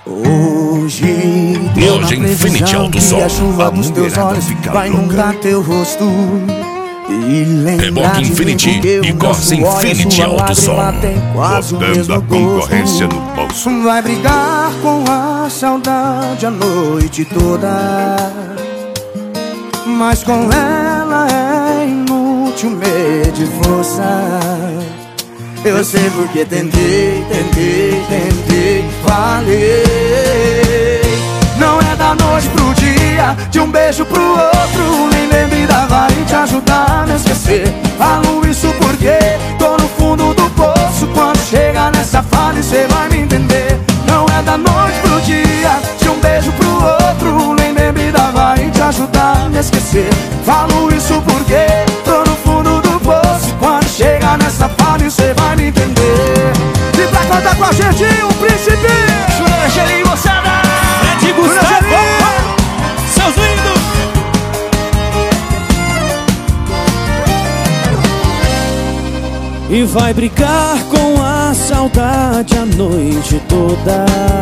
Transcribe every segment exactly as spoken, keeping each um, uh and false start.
Hoje deu na previsão que a chuva dos teus olhos vai inundar teu rosto. E lembrar de mim porque o meu suor e a sua lágrima tem quase o mesmo gosto. Vai brigar com a saudade a noite toda, mas com ela é inútil medir força. Eu sei porque tentei, tentei, tentei, falei. Não é da noite pro dia, de um beijo pro outro, nem bebida vai te ajudar a me esquecer. Falo isso porque tô no fundo do poço. Quando chega nessa fase cê vai me entender. Não é da noite pro dia, de um beijo pro outro, nem bebida vai te ajudar a me esquecer. Falo isso porque tô no fundo do poço. Quando chega nessa fase cê vai me entender. E pra cantar com a gente, o príncipe Júnior Angelim, moçada, Fred Gustavo, seus lindos. E vai brigar com a saudade a noite toda,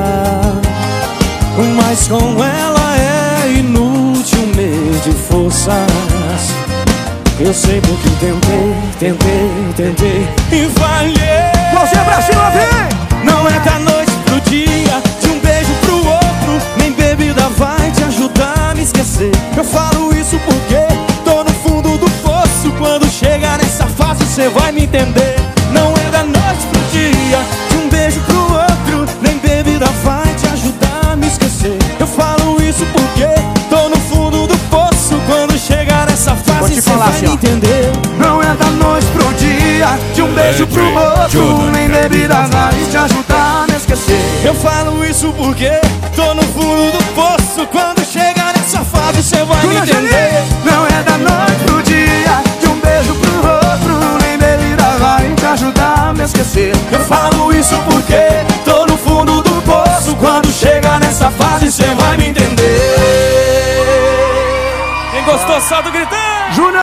mas com ela é inútil medir forças. Eu sei porque tentei, tentei, tentei e falhei. Você pra cima, vem! Não é da noite pro dia, de um beijo pro outro, nem bebida vai te ajudar a me esquecer. Eu falo isso porque tô no fundo do poço. Quando chegar nessa fase cê vai me entender. Não é da noite pro dia, de um beijo pro outro, nem bebida vai te ajudar a me esquecer. Eu falo isso porque tô no fundo do poço. Quando chegar nessa fase cê vai me entender. Não é da noite pro dia, de um beijo pro outro, nem bebida vai te ajudar a me esquecer. Eu falo isso porque tô no fundo do poço. Quando chegar nessa fase cê vai me entender. Não é da noite pro dia, de um beijo pro outro, nem bebida vai te ajudar a me esquecer. Eu falo isso porque tô no fundo do poço. Quando chegar nessa fase cê vai me entender. Quem gostou, salta gritando. Júnior